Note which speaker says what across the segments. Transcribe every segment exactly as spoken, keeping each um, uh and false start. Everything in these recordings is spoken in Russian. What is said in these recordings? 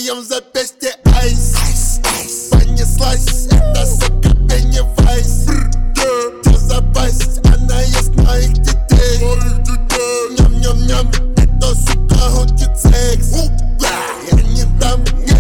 Speaker 1: моем запястье айс, айс, айс. Понеслась, это сука Пеннивайз. Че за пасть, она ест моих детей. Ням-ням-ням, это сука хочет секс. Я не дам,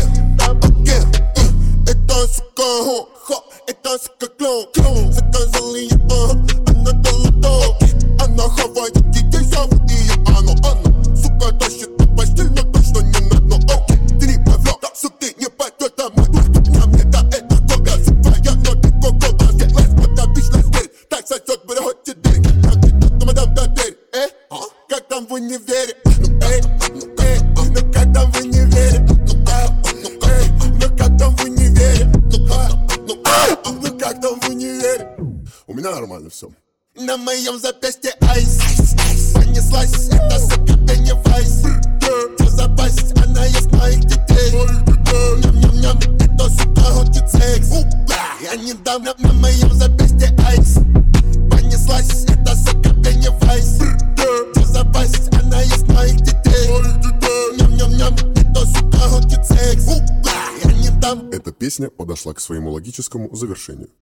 Speaker 1: это сука хо, это сука клоун. Заказал ее, она дала то. Она хавает детей, зовут ее Анна, Анна. Сука тащит на постель, но точно не на дно. Окей, ты не повлек, сука, ты не пойдет домой. Нам это, это кога, твоя, но ты кого баскет. Let's put that bitch, let's get it. Так сосет, but хоть и деньги. Как ты тут, но мадам, да дверь, э? Как там в универе? Ну, эй, ну, эй, ну как там в универе? Ну, эй, ну как там в универе? Ну, ну как там в универе?
Speaker 2: У меня нормально все.
Speaker 1: На моем запястье айс, айс, айс. Понеслась, это сука Пеннивайз. Че за пасть, она ест моих детей. Ням-ням-ням, это сука хочет секс. Я не дам, на, на моем запястье айс. Понеслась, это сука Пеннивайз. Че за пасть, она ест моих детей. Ням-ням-ням, это сука хочет секс. Я не дам.
Speaker 2: Эта песня подошла к своему логическому завершению.